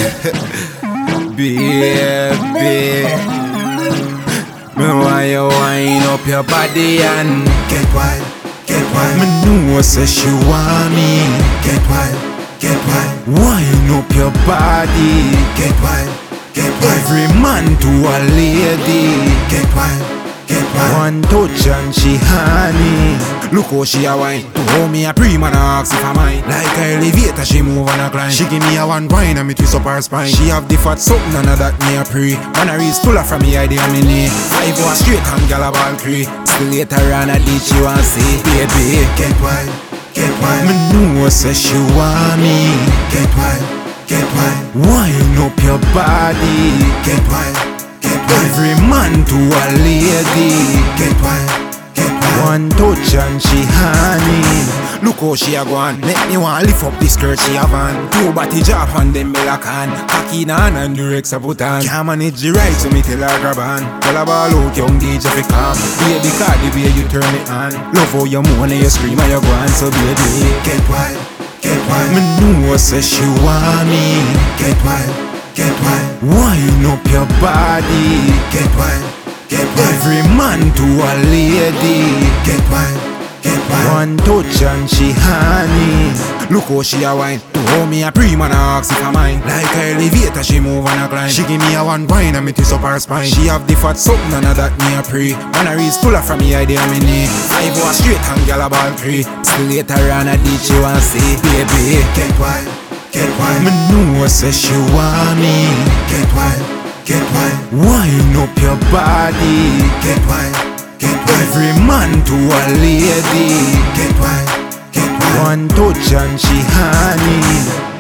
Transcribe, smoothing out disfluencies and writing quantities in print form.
Baby, me want you wind up your body and Get wild, get wild. me know say she want me. Get wild, get wild. Wind up your body. Get wild, get wild. Every man to a lady. Get wild, get wild. One touch and she honey. Look how she a wine. To hold me a pre-man ask if I mine. Like a elevator she move and a climb. She give me a one wine and me twist up her spine. She have the fat something and that me a pre. Man a reach full from me idea me knee. 5 hours straight and gal a ball free. Still later on a ditch she want see. Baby, Get wild, get wild. me know say she want me. Get wild, get wild. Wind up your body. Get wild, get wild. Every man to a lady. Get wild, get wild. One touch and she honey. Look how she a go on. Make me want lift up the skirt she have on. 2 body drop and then me lock on. Cocky in hand and Durex a put on. Can't manage the ride so me tell her grab on. Tell her ball out young DJ fi calm. Baby car the way you turn it on. Love how you moan and you scream and you go on. So baby, Get wild, get wild. me know say she want me. Get wild, get wild. Wind up your body. Get wild, get wild. Every man to a lady. Get wild, get wild. One touch and she honey. Look how she a wine. To hold me a pre-man ask if I mine. Like a elevator she move and a climb. She give me a one wine and me twist up her spine. She have the fat something and that me a pre. Man a reach full from me idea me knee. 5 hours straight and gal a ball free. Still later on a ditch she want see. Baby, Get wild, get wild. me know say she want me. Get wild, get wild. Wind up your body. Get wild, get wild. Every man to a lady. Get wild, get wild. One touch and she honey.